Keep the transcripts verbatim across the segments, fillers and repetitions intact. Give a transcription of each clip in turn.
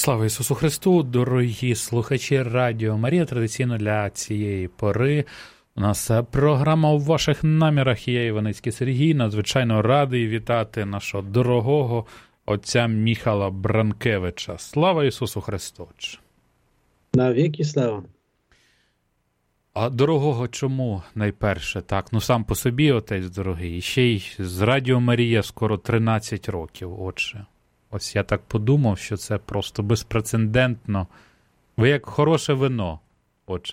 Слава Ісусу Христу, дорогі слухачі Радіо Марія. Традиційно для цієї пори у нас програма «У ваших намірах». Я Іваницький Сергій, надзвичайно радий вітати нашого дорогого отця Міхала Бранкевича. Слава Ісусу Христу! На віки слава! А дорогого чому найперше? Так, ну сам по собі, отець дорогий, і ще й з Радіо Марія скоро тринадцять років, отже. Ось я так подумав, що це просто безпрецедентно. Ви як хороше вино, отже.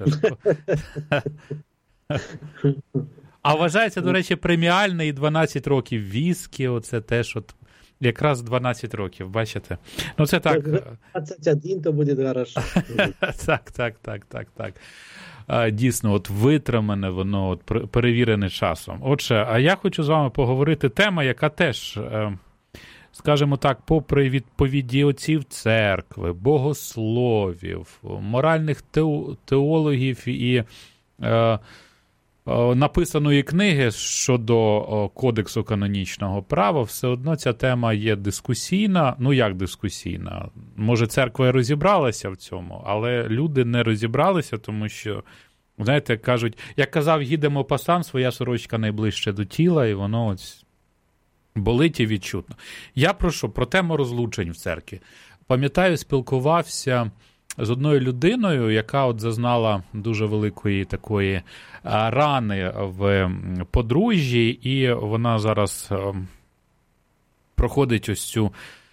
А вважається, до речі, преміальне і дванадцять років віскі, оце теж от якраз дванадцять років, бачите? Ну це так. двадцять один то буде хорошо. Так, так, так, так, так. Дійсно, от витримане воно, от перевірене часом. Отже, а я хочу з вами поговорити тема, яка теж, скажімо так, попри відповіді отців церкви, богословів, моральних теологів і е, е, написаної книги щодо кодексу канонічного права, все одно ця тема є дискусійна. Ну, як дискусійна? Може, церква і розібралася в цьому, але люди не розібралися, тому що, знаєте, кажуть, як казав Гій де Мопасан, своя сорочка найближче до тіла, і воно ось болить і відчутно. Я прошу про тему розлучень в церкві. Пам'ятаю, спілкувався з одною людиною, яка от зазнала дуже великої такої рани в подружжі, і вона зараз проходить ось цю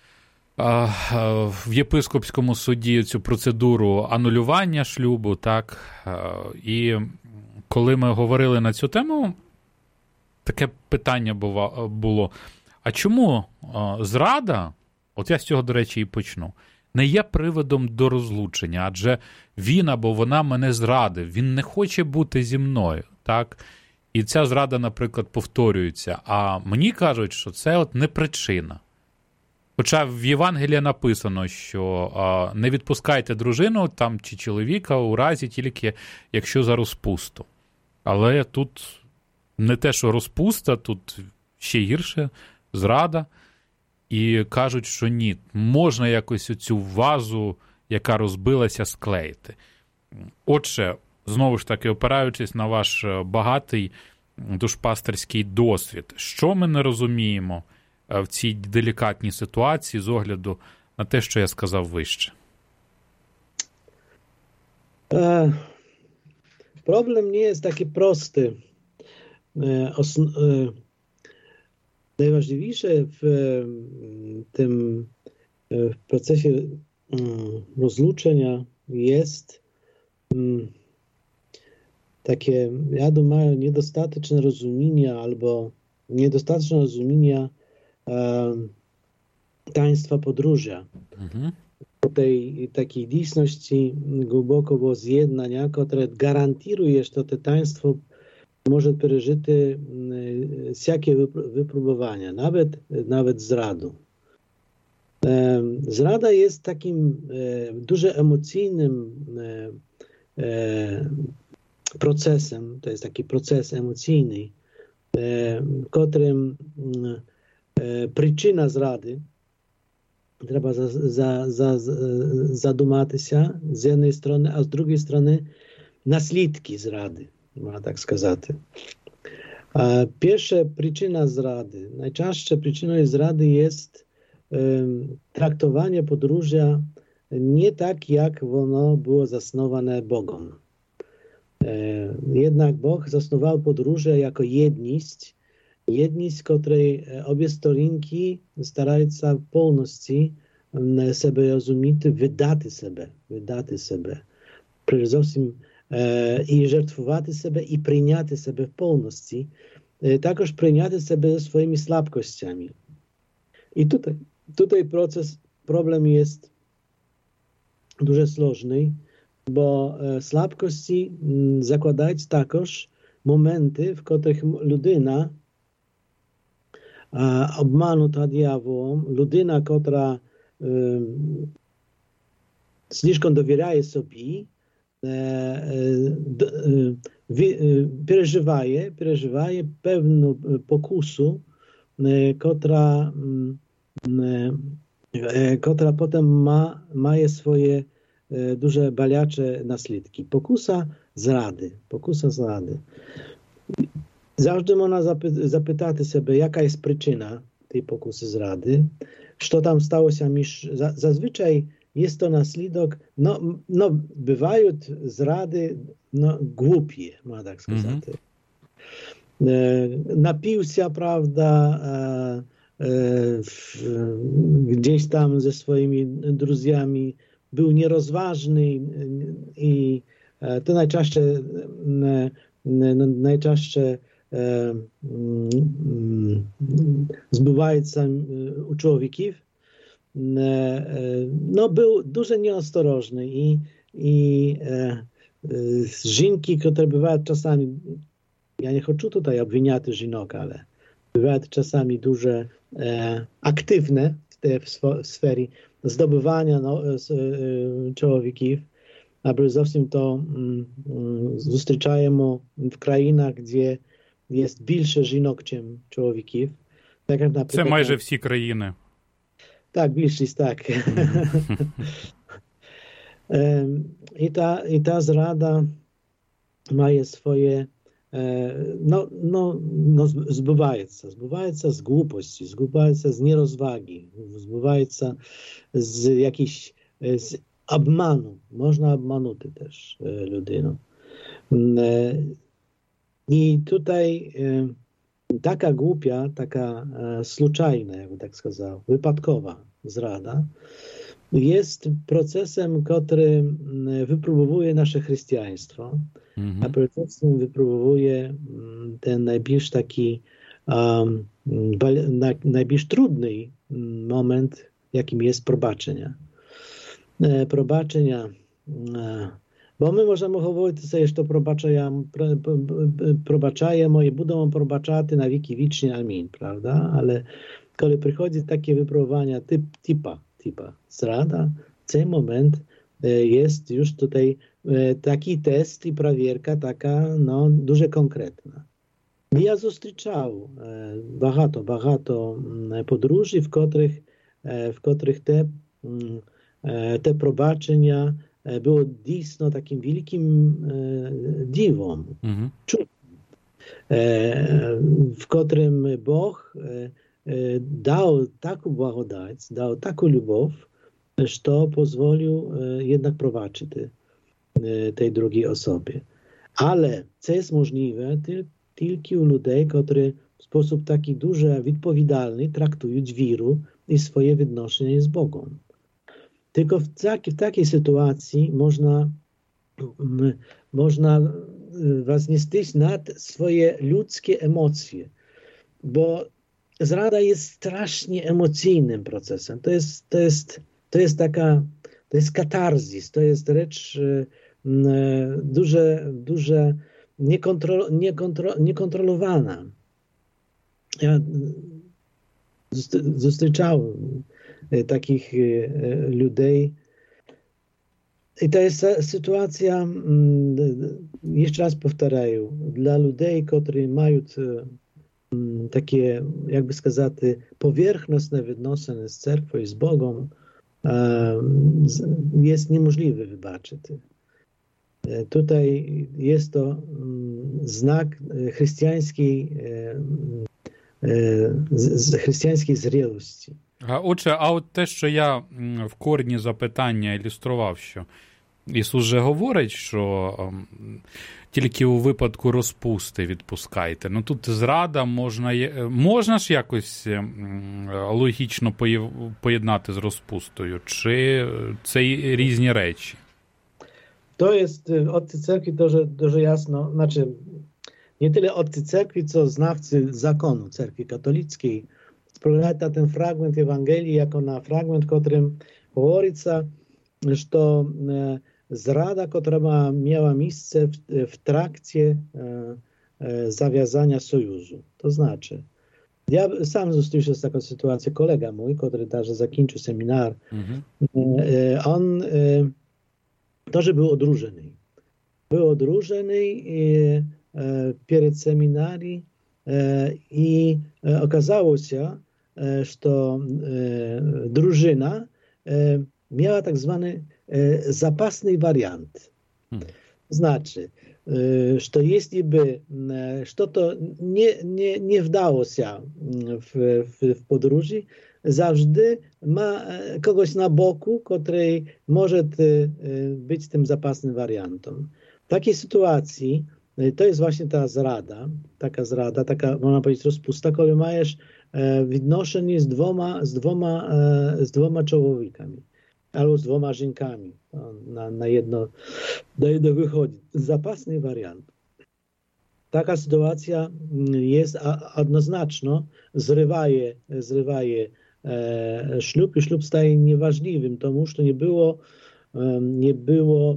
в єпископському суді цю процедуру анулювання шлюбу, так, і коли ми говорили на цю тему, таке питання було, а чому зрада, от я з цього, до речі, і почну, не є приводом до розлучення, адже він або вона мене зрадив, він не хоче бути зі мною, так, і ця зрада, наприклад, повторюється, а мені кажуть, що це от не причина. Хоча в Євангелії написано, що а, не відпускайте дружину там чи чоловіка у разі тільки, якщо за розпусту. Але тут не те, що розпуста, тут ще гірше, зрада. І кажуть, що ні, можна якось оцю вазу, яка розбилася, склеїти. Отже, знову ж таки, опираючись на ваш багатий душпастерський досвід, що ми не розуміємо в цій делікатній ситуації з огляду на те, що я сказав вище? E, problem nie jest taki prosty. E, osn, e, najważniejsze w tym w procesie rozluczenia jest um, takie, ja думаю, niedostateczne rozumienie albo niedostateczne rozumienie taństwa podróża. Mhm. Tej takiej dійсності głębokiego zjednania, które gwarantuje, że to taństwo może przeżyć wszelkie wypróbowania, nawet, nawet zraду. Zrada jest takim дуже emocjonalnym procesem, to jest taki proces emocjonalny, którym przyczyna zrady, trzeba za, za, za, zadumатися z jednej strony, a z drugiej strony naslідки zrady, można tak сказати. Pierwsza przyczyna zrady, najczęstszą przyczyną zrady jest um, traktowanie podróża nie tak, jak ono było zasnowane Bogom. E, jednak Bóg zasnował podróże jako jedność, jedność, z której obie storinki starają się w pełności sobie rozumieć, wydać sobie, wydać sobie. Przede wszystkim e, i żertwować sobie i przyjąć sobie w pełności, e, także przyjąć sobie ze swoimi słabkościami. I tutaj, tutaj proces, problem jest дуже сложний, bo e, słabkości m, zakładają także momenty, w których ludyna обманута дьяволом, людина, котра е, слишком довіряє собі, е, е, е, переживає, переживає певну покусу, е, котра е, która potem ma, ma swoje duże baliacze naslідки. Pokusa zrady. Pokusa zrady. Завжди можна запитати себе, яка є причина тієї покуси зради, що там сталося між... Зазвичай є то наслідок, no, no, бувають зради no, глупі, можна так сказати. Mm-hmm. Напився, правда, gdzieś tam ze swoimi druzjami, był nierozważny i to najczęściej, najczęściej zbywaється у чоловіків. No, był дуже nieostrożny i, i e, żynki, które bywają czasami, ja nie chcę tutaj obwiniać żynok, ale bywają czasami duże e, aktywne w tej w sferze zdobywania no, z, e, człowieków, a przede to mm, zустрічаємо w krajach, gdzie jest більше жінок, чим чоловіків. Так, наприклад, це майже всі країни. Так, більшість, так. I ta, I ta zrada ma swoje, no, no, no zbywaється, zbywaється z głupości, zbywaється z nierozwagi, zbywaється z jakiejś z obmanu. Można obmanuty też людину. I tutaj taka głupia, taka случайna, jakby tak сказав, wypadkowa zrada jest procesem, który wypróbowuje nasze chrześcijaństwo, mm-hmm. a procesem wypróbowuje ten najbliższy taki um, najbliższy trudny moment, jakim jest probaczenia. Probaczenia. Bo my możemy mówić sobie, że to probaczają, probaczają i będą probaczati na wieki wiecznie, amin, prawda? Ale kiedy przychodzi takie wypróbowania typ, typa, typa zrada, w ten moment jest już tutaj taki test i prawierka taka, no, дуже konkretna. Ja zустрічав багато, багато podróży, w których, w których te, te probaczenia było dійсно takim wielkim e, dziwom, mm-hmm. czudem, e, w którym Bóg e, e, dał taką błagodać, dał taką любов, że pozwolił e, jednak prowadzić te, e, tej drugiej osobie. Ale co jest możliwe tyl, tylko u ludzi, którzy w sposób taki дуже odpowiedzialny traktują wiru i swoje odnoszenie z Bogiem. Tylko w, taki, w takiej sytuacji można, można was nie styć nad swoje ludzkie emocje, bo zrada jest strasznie emocyjnym procesem. To jest, to jest, to jest taka, to jest katarzis, to jest rzecz duże, duże niekontro, niekontro, niekontrolowana. Ja zустрічав takich ludzi. I to jest sytuacja, jeszcze raz powtarzam, dla ludzi, którzy mają takie, jakby сказать, powierzchowne odnosiiny z cerkwią i z Bogiem, jest niemożliwe wybaczyć. Tutaj jest to znak chrześcijańskiej, chrześcijańskiej zrielości. А отже, а от те, що я в корні запитання ілюстрував, що Ісус же говорить, що тільки у випадку розпусти відпускайте. Ну тут зрада можна, можна ж якось логічно поєднати з розпустою, чи це різні речі? To jest odcy cerkwi дуже, дуже jasno, znaczy nie tyle odcy cerkwi, co znawcy zakonu cerkwi katolickiej, spoglądać na ten fragment Ewangelii jako na fragment, w którym mówiится, że to zrada, która miała miejsce w, w trakcie e, e, zawiązania sojuszu. To znaczy, ja sam zустрічав z taką sytuacją, kolega mój, który także zakończył seminar, mhm. e, on e, też był odróżniony. Był odróżniony e, przed seminarium e, i e, okazało się, że drużyna miała tak zwany zapasny wariant. Znaczy, że jeśli by że to nie, nie, nie wdało się w, w, w podróży, zawsze ma kogoś na boku, który może być tym zapasnym wariantem. W takiej sytuacji to jest właśnie ta zrada, taka zrada, taka, można powiedzieć, rozpusta, kiedy masz відношення z dwoma, z dwoma, z dwoma człowiekami albo z dwoma żenkami. Na, na, jedno, na jedno wychodzi. Zapasny wariant. Taka sytuacja jest jednoznaczna, zrywaje, zrywaje e, ślub i ślub staje nieważliwym, тому że nie było, e, nie było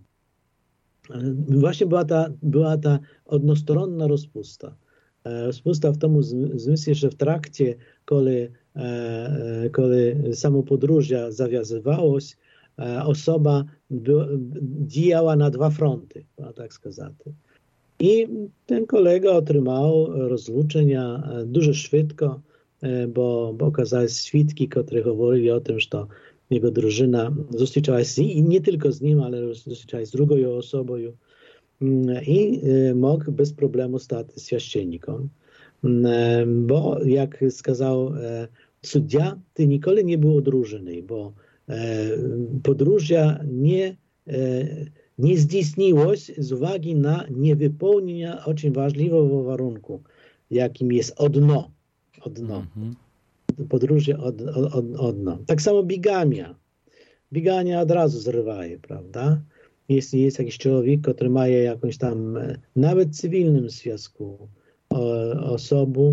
e, właśnie była ta, była ta jednostronna rozpusta. Rozpusta w tym zmysłie, że w trakcie, kiedy, kiedy samo podróże zawiązywało się, osoba działała na dwa fronty, tak сказати. I ten kolega otrzymał rozluczenia dużo szybko, bo, bo okazały się świadki, które mówili o tym, że jego drużyna zустрічała się i nie tylko z nim, ale zустрічała się z drugą osobą. I mógł bez problemu stać się święcennikiem, bo jak сказał sędzia, ty nigdy nie był odróżniony, bo podróże nie, nie zdійснило z uwagi na niewypełnienie bardzo ważnego warunku, jakim jest odno. odno. Mm-hmm. Podróże od, od, odno. Tak samo bigamia. Bigamia od razu zrywaje, prawda? Jeśli jest jakiś człowiek, który ma jakąś tam, nawet cywilnym związku, osobę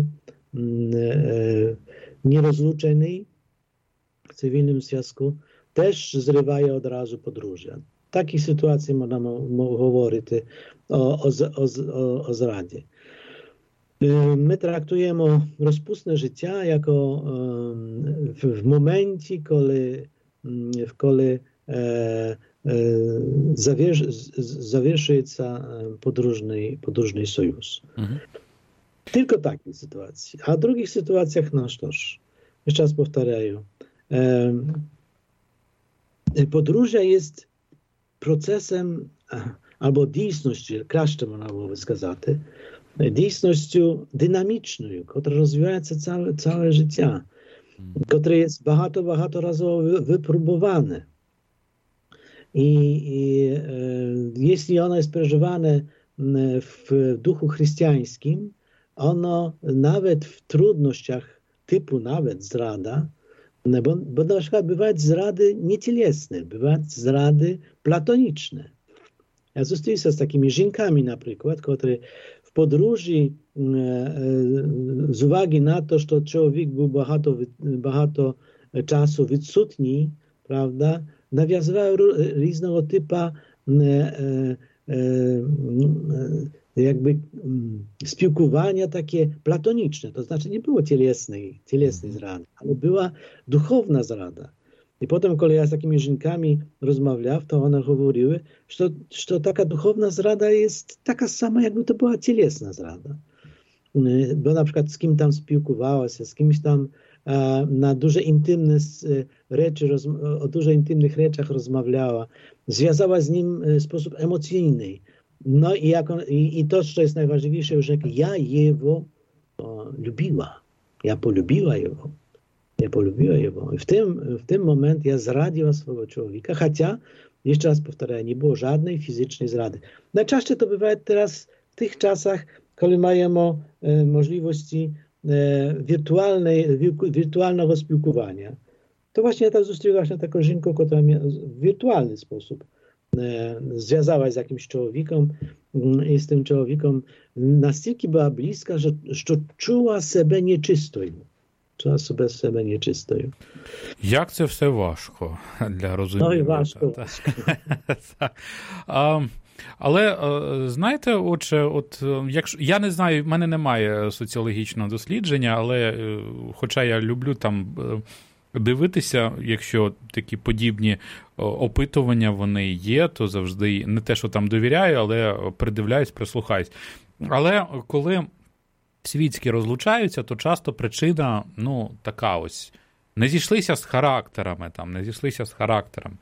nierozluczonej w cywilnym związku, też zrywaje od razu podróże. W takiej sytuacji można mówić o, o, o, o zradzie. My traktujemy rozpustne życie jako w, w momencie, kiedy, kiedy zawieszuje się podróżny, podróżny sojusz. Mhm. Tylko w takiej sytuacji. A w drugich sytuacjach, no cóż, jeszcze raz powtarzam, podróże jest procesem albo dійсностью, краще można byłoby сказати, dійсностью dynamiczną, która rozwija się całe, całe życie, które jest багато, багато razowo wypróbowane. I, i e, jeśli ono jest przeżywane w duchu chrześcijańskim, ono nawet w trudnościach typu nawet zrada, bo, bo na przykład bywają zrady niecielesne, bywają zrady platoniczne. Ja zostałem się z takimi żenkami na przykład, które w podróży e, z uwagi na to, że człowiek był багато, багато czasu відсутній, prawda, nawiązywały różnego typu e, e, jakby spілкування takie platoniczne. To znaczy nie było cielesnej, cielesnej zrady, ale była duchowna zrada. I potem, kiedy ja z takimi żenkami rozmawiał, to one mówiły, że, że taka duchowna zrada jest taka sama, jakby to była cielesna zrada. Bo na przykład z kim tam spілкувała się, z kimś tam na duże intymne rzeczy, o dużo intymnych rzeczach rozmawiała, związała z nim w sposób emocjonalny. No i, jak on, i, i to, co jest najważniejsze, że ja jego o, lubiła, ja polubiła jego, ja polubiła jego. I w tym, w tym momencie ja zradziła swojego człowieka, chociaż, jeszcze raz powtarzam, nie było żadnej fizycznej zrady. Najczęściej to bywa teraz w tych czasach, kiedy mamy e, możliwości wirtualnej, wirtualnego spілкування. To właśnie ja tam zostawiłam się taką żonką, która w wirtualny sposób związała z jakimś człowiekiem i z tym człowiekiem настільки była bliska, że, że czuła себе nieczystою. Czuła себе, себе nieczystою. Як це все важко для розуміння. Ну і важко. важко. Але, знаєте, отже, от, якщо, я не знаю, в мене немає соціологічного дослідження, але хоча я люблю там дивитися, якщо такі подібні опитування вони є, то завжди не те, що там довіряю, але придивляюсь, прислухаюсь. Але коли світські розлучаються, то часто причина, ну, така ось, не зійшлися з характерами, там, не зійшлися з характерами.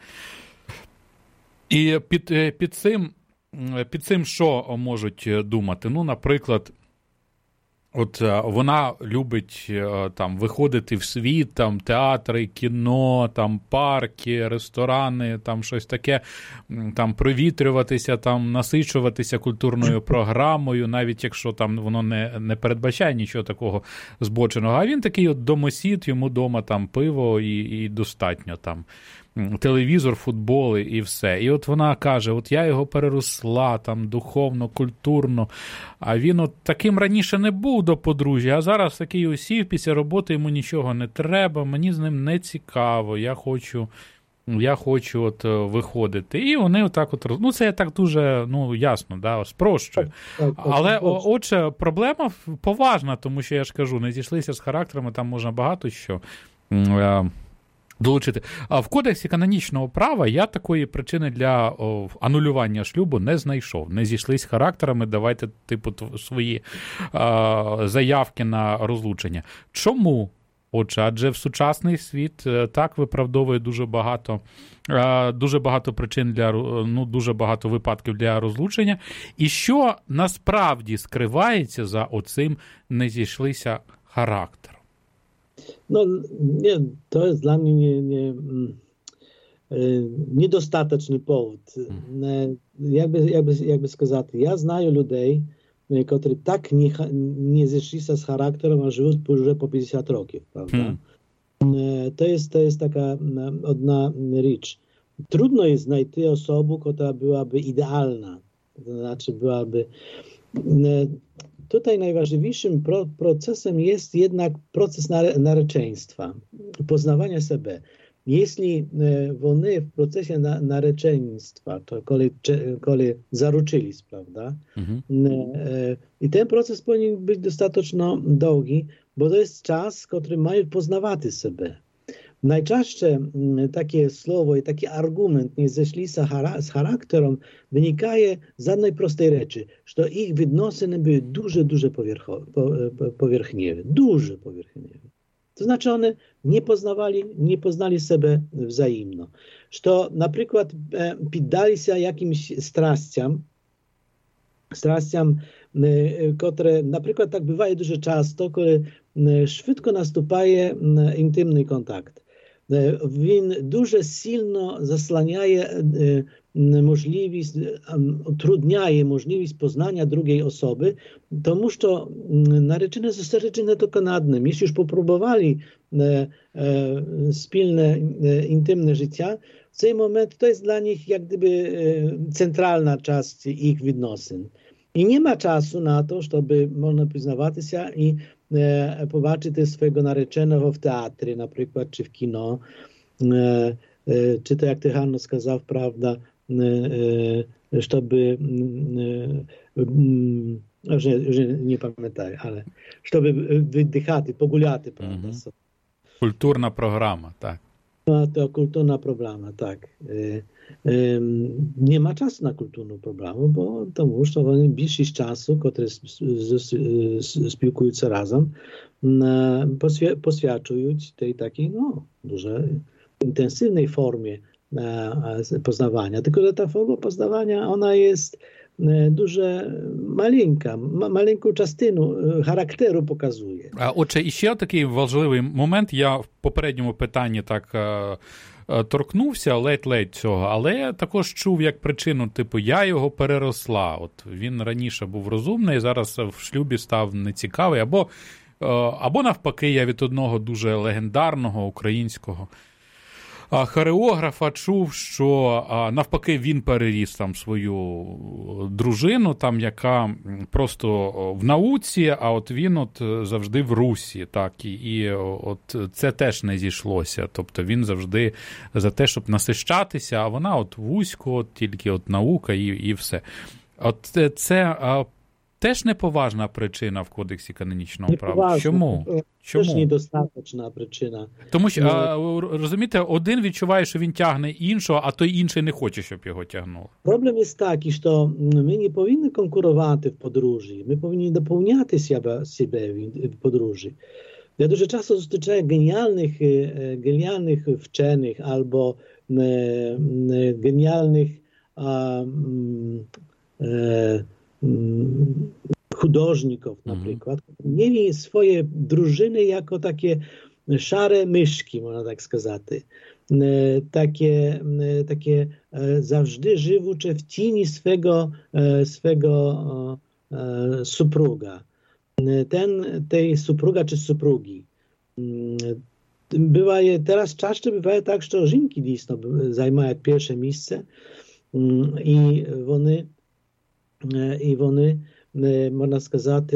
І під, під цим, під цим що можуть думати? Ну, наприклад, от вона любить там виходити в світ, там театри, кіно, там парки, ресторани, там щось таке, там провітрюватися, там насичуватися культурною програмою, навіть якщо там воно не, не передбачає нічого такого збоченого. А він такий от домосід, йому вдома там пиво і, і достатньо там. Телевізор, футболи і все. І от вона каже, от я його переросла там духовно, культурно, а він от таким раніше не був до подружжя, а зараз такий усів, після роботи йому нічого не треба, мені з ним не цікаво, я хочу, я хочу от виходити. І вони отак от, ну це я так дуже, ну ясно, да, спрощую. Але, отже, проблема поважна, тому що я ж кажу, не зійшлися з характерами, там можна багато що долучити. А в Кодексі канонічного права я такої причини для о, анулювання шлюбу не знайшов. Не зійшлись характерами, давайте типу свої а, заявки на розлучення. Чому? Отже, адже в сучасний світ так виправдовує дуже багато, а, дуже багато причин для, ну, дуже багато випадків для розлучення. І що насправді скривається за оцим не зійшлися характером? No, nie, to jest dla mnie nie, nie, niedostateczny powód. Jakby, jakby, jakby сказати, я знаю людей, які так не, не зійшлися з характером, а живуть вже по п'ятдесят років, правда? Hmm. To jest, to jest taka одна річ. Trudno jest znajти osobę, która byłaby idealna, to znaczy byłaby... Tutaj najważniejszym pro, procesem jest jednak proces nare, nareczeństwa, poznawania siebie. Jeśli e, one w procesie na, nareczeństwa, to kiedy, kiedy zaruczyli, prawda? Mhm. E, I ten proces powinien być dostatecznie długi, bo to jest czas, który mają poznawać siebie. Najczęściej takie słowo i taki argument nie zeszli z charakterem wynikaje z jednej prostej rzeczy, że ich відносини były duże, duże powierzchniowe, duże powierzchniowe. To znaczy one nie poznawali, nie poznali siebie wzajemno. Że na przykład poddali się jakimś strasciam, strasciam, które na przykład tak bywa дуже часто, kiedy szybko następuje intymny kontakt. Він дуже сильно заслоняє можливість, utrudniaje możliwość poznania drugiej osoby, тому що наречені зосереджені тільки на одним. Jeśli już popróbowali spilne, intymne życia, w цей момент to jest dla nich jak gdyby centralna część ich відносин. I nie ma czasu na to, żeby można poznawać się i e, zobaczyć swojego narzeczonego w teatrze, na przykład, czy w kino, e, e, czy to jak ty, Hanno, сказав, prawda, e, e, żeby, e, e, już, nie, już nie pamiętam, ale żeby wydychać, pogulać, prawda. Mm-hmm. Kulturna programa, tak. No, to kulturna programa, tak. E, e, nie ma czasu na kulturną programu, bo тому що вони більшість часу, котрі спілкуються разом, посвячують tej takiej, no, дуже intensywnej formie poznawania. Tylko, że ta forma poznawania, ona jest дуже маленька, маленьку частину характеру показує. А отже, іще такий важливий момент, я в попередньому питанні так торкнувся ледь-ледь цього, але я також чув як причину, типу, я його переросла. От він раніше був розумний, зараз в шлюбі став нецікавий, або, або навпаки, я від одного дуже легендарного українського хореографа чув, що навпаки він переріс там свою дружину, там, яка просто в науці, а от він от завжди в русі, так, і, і от це теж не зійшлося. Тобто він завжди за те, щоб насищатися, а вона от вузько, от тільки от наука і, і все. От це теж неповажна причина в Кодексі канонічного права. Неповажна. Чому? Це ж Чому? недостаточна причина. Тому що, а, розумієте, один відчуває, що він тягне іншого, а той інший не хоче, щоб його тягнуло. Problem jest taki, że my nie powinni konkurować w podróży. My powinni dopełniać siebie, siebie w podróży. Ja dużo czasu spotykam genialnych, genialnych wczenych albo e, genialnych a, e, hudожników na przykład. Mieli swoje drużyny jako takie szare myszki, można tak сказать. Takie, takie zawsze żywucze w cieni swego, swego supruga. Ten, tej supruga czy suprugi. Bywaje, teraz często bywa tak, że żonki dійсно zajmują pierwsze miejsce i one, i one, można сказать,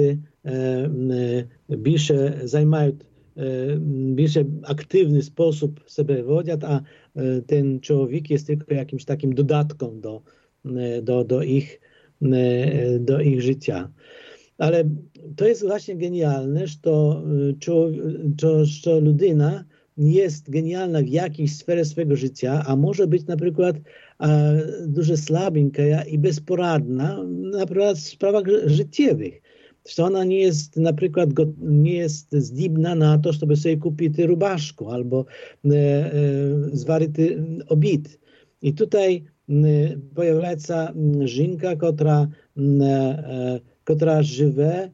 більше займають, більше активний sposób себе ведуть, а ten człowiek jest tylko jakimś takim dodatkiem do, do, do, ich, do ich życia. Ale to jest właśnie genialne, że, że, że ludyna jest genialna w jakiejś sferze swojego życia, a może być na przykład dużo słabinka i bezporadna na przykład w sprawach życiowych. Że ona nie jest na przykład nie jest zdibna na to, żeby sobie kupić rubaszku albo e, e, zwarić obiad. I tutaj e, pojawia się żonka, która, e, która żyje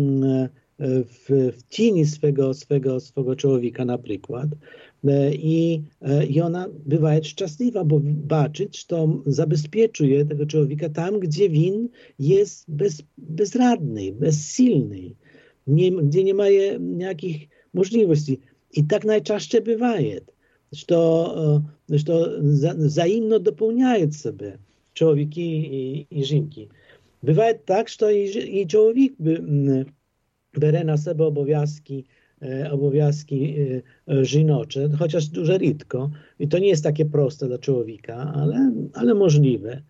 w, w cieni swego, swego, swego człowieka na przykład. I, I ona bywa szczęśliwa, bo baczyć, że to zabezpieczuje tego człowieka tam, gdzie on jest bez, bezradny, bezsilny, nie, gdzie nie ma jakich możliwości. I tak najczęściej bywa, że to, że to wzajemno dopełniają sobie człowiek i, i żonki. Bywa tak, że i, i człowiek by, bierze na siebie obowiązki obowiązki żenocze, chociaż dużo rzadko. I to nie jest takie proste dla człowieka, ale, ale możliwe,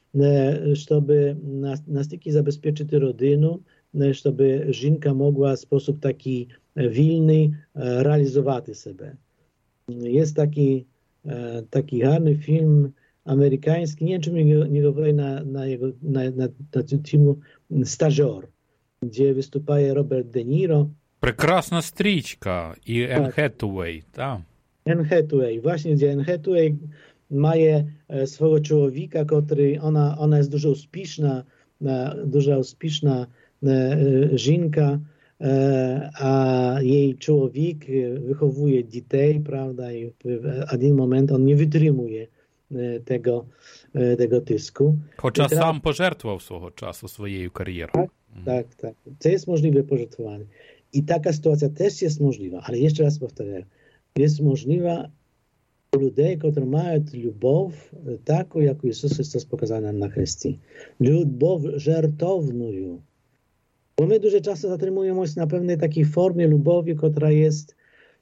żeby na, na styki zabezpieczyć rodzinę, żeby żonka mogła w sposób taki wolny realizować siebie. Jest taki, taki harny film amerykański, nie wiem, czy mi nie mówię na, na, jego, na, na, na temu Stażer, gdzie występuje Robert De Niro. Прекрасна стрічка і Енн Хетуей, так. Енн Хетуей, właśnie, gdzie Enn Hathaway ma swojego człowieka, który, ona, ona jest dużo uspieszna, dużo uspieszna żonka, a jej człowiek wychowuje dzieci, prawda, i w jeden moment on nie wytrzymuje tego, tego tysku. Хоча teraz, сам пожертвував свого часу своєю кар'єрою. Tak, tak, tak. To jest możliwe pożertowanie. I taka sytuacja też jest możliwa, ale jeszcze raz powtarzam, jest możliwa u ludzi, którzy mają любов taką, jak Jezus Chrystus pokazana na Chrystii. Любов żartowną. Bo my dużo czasu zatrzymujemy się na pewnej takiej formie lubowi, która jest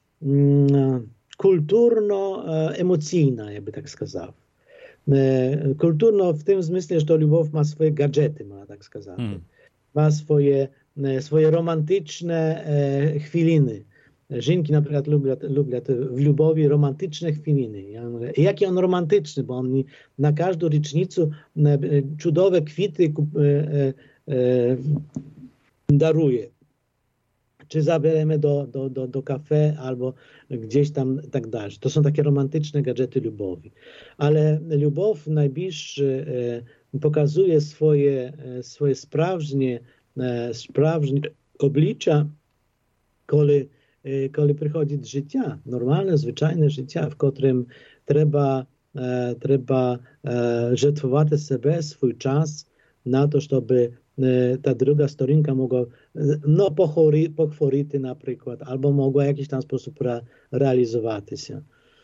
mm, kulturno-emocyjna, jakby tak сказав. Kulturno w tym zmyśle, że to любов ma swoje gadżety, ma tak сказати. Hmm. Ma swoje, swoje romantyczne e, chwiliny. Żonki na przykład lubią, lubią w lubowi romantyczne chwiliny. Ja mówię, jaki on romantyczny, bo on na każdą rocznicę cudowe kwity e, e, daruje. Czy zabieramy do, do, do, do kafe albo gdzieś tam tak dalej. To są takie romantyczne gadżety lubowi. Ale lubow najbliższy e, pokazuje swoje, e, swoje sprawdzenie, e, sprawdzenie oblicza, kiedy, e, kiedy przychodzi życie, normalne, zwyczajne życie, w którym trzeba, e, trzeba e, żertwować sobie swój czas na to, żeby ta druga stronka mogła no, pochworić na przykład, albo mogła w jakiś tam sposób re, realizować się.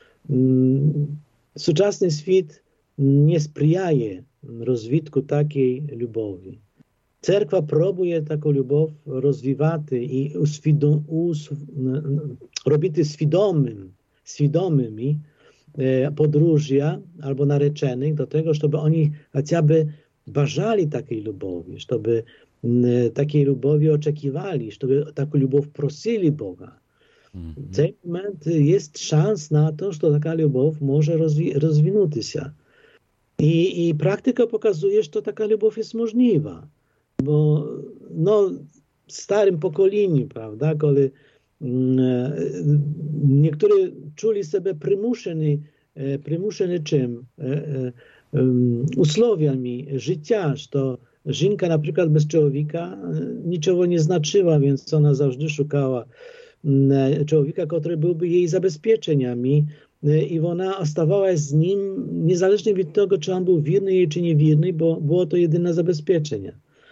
Współczesny świat nie sprzyja rozwitku takiej lubowi. Cerkwa próbuje taką lubow rozwijać i uswidom, us, robić świadomym, świadomymi podróżia albo narzeczonych do tego, żeby oni chociażby bażali takiej lubowi, żeby takiej lubowi oczekiwali, żeby taką любов prosili Boga. Mhm. W ten moment jest szans na to, że taka любов może rozwi- rozwinąć się. I, I praktyka pokazuje, że taka любов jest możliwa. Bo no, w starym pokoleniu, prawda, kiedy mm, niektórzy czuli sobie przymuszeni, przymuszeni czym? E, e, um, usłowiami życia, że to żonka na przykład bez człowieka niczego nie znaczyła, więc ona zawsze szukała człowieka, który byłby jej zabezpieczeniami i ona ostawała z nim niezależnie od tego, czy on był wierny jej, czy niewierny, bo było to jedyne zabezpieczenie.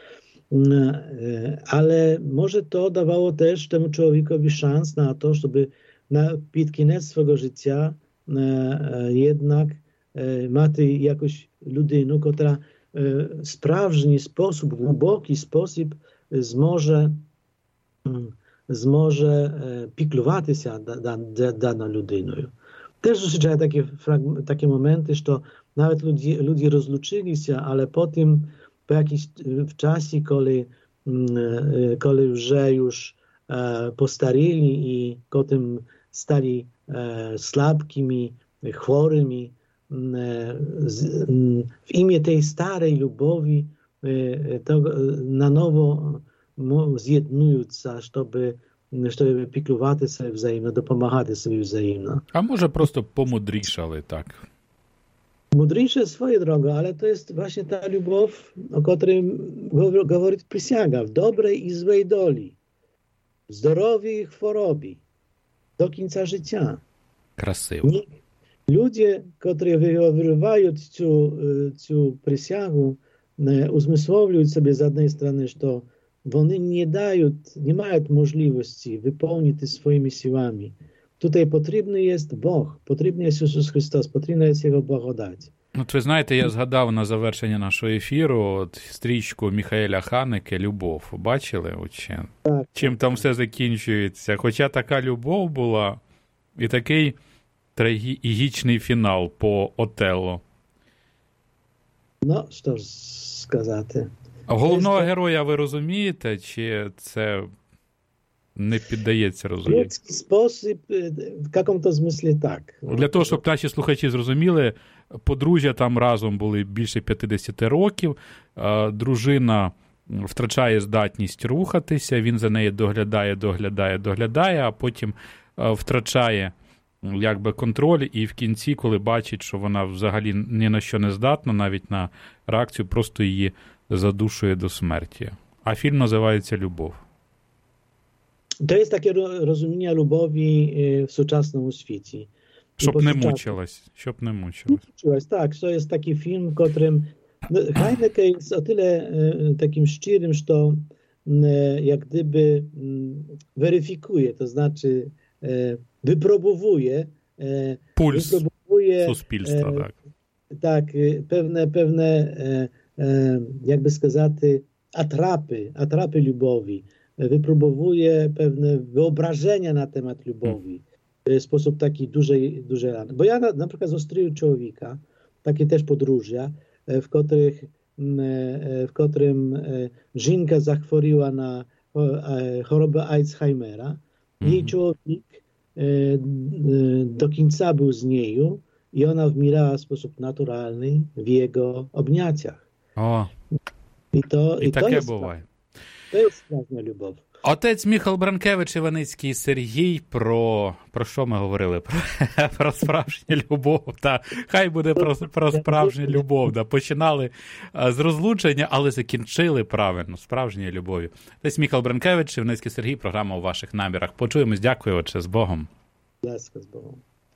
Ale może to dawało też temu człowiekowi szans na to, żeby na koniec swojego życia jednak mati jakąś ludину, która w sprawny sposób, głęboki sposób zmoże, zmoże piklować się daną ludinою. Też zdarzają takie, takie momenty, że nawet ludzie, ludzie rozluczyli się, ale potem po jakimś w czasie, kiedy, kiedy już, już postarili i potem stali słabkimi, chorymi, w imię tej starej lubowi to na nowo zjednują się, żeby, żeby piklować sobie wzajemno, dopomagać sobie wzajemno. A może prosto pomudriszali, tak? Mądrzejsze swoje drogo, ale to jest właśnie ta lubow, o której mówi przysięga, w dobrej i złej doli, w zdrowiu i chorobie, do końca życia. Krasиво. Ludzie, którzy wyrywają tę przysięgę, uzmysłowiują sobie z jednej strony, że oni nie dają, nie mają możliwości wypełnić swoimi siłami. Tutaj потрібний jest Бог, потрібний jest Ісус Христос, потрібна є Його благодать. От ви знаєте, я згадав на завершення нашого ефіру от, стрічку Міхаеля Ханеке «Любов». Бачили? От, так. Чим там все закінчується? Хоча така любов була і такий трагічний фінал по Отелло. Ну, що ж сказати. А головного це... героя ви розумієте, чи це не піддається розумінню? В спосіб, в якому-то змислі так. Для того, щоб наші слухачі зрозуміли, подружжя там разом були більше п'ятдесят років, дружина втрачає здатність рухатися, він за нею доглядає, доглядає, доглядає, а потім втрачає якби контроль, і в кінці, коли бачить, що вона взагалі ні на що не здатна, навіть на реакцію, просто її задушує до смерті. А фільм називається «Любов». To jest takie rozumienie lubowi w współczesnym świecie. Щоб не мучилась, щоб не мучилась. Tak, to jest taki film, w którym Haneke jest o tyle takim szczerym, że to jak gdyby weryfikuje, to znaczy wypróbowuje puls wypróbowuje, суспільства, tak. Tak, pewne, pewne jakby сказати, atrapy, atrapy lubowi. Wypróbowuje pewne wyobrażenia na temat lubowi w sposób taki dużej, dużej rany. Bo ja na, na przykład z Ostryju człowieka, takie też podróżia, w których w którym żonka zachworiła na chorobę Alzheimera. Jej mm. człowiek do końca był z nią i ona umierała w sposób naturalny w jego obniacjach. O. I to, i, i таке to jest буває. To jest sправжня любов. Отець Міхал Бранкевич, Іваницький Сергій, про, про що ми говорили? Про, про справжню любов. Та, хай буде про, про справжню любов. Да. Починали а, з розлучення, але закінчили правильно, справжньою любов'ю. Отець Міхал Бранкевич, Іваницький Сергій, програма «У ваших намірах». Почуємось. Дякую, отче, з Богом. Ласка з Богом.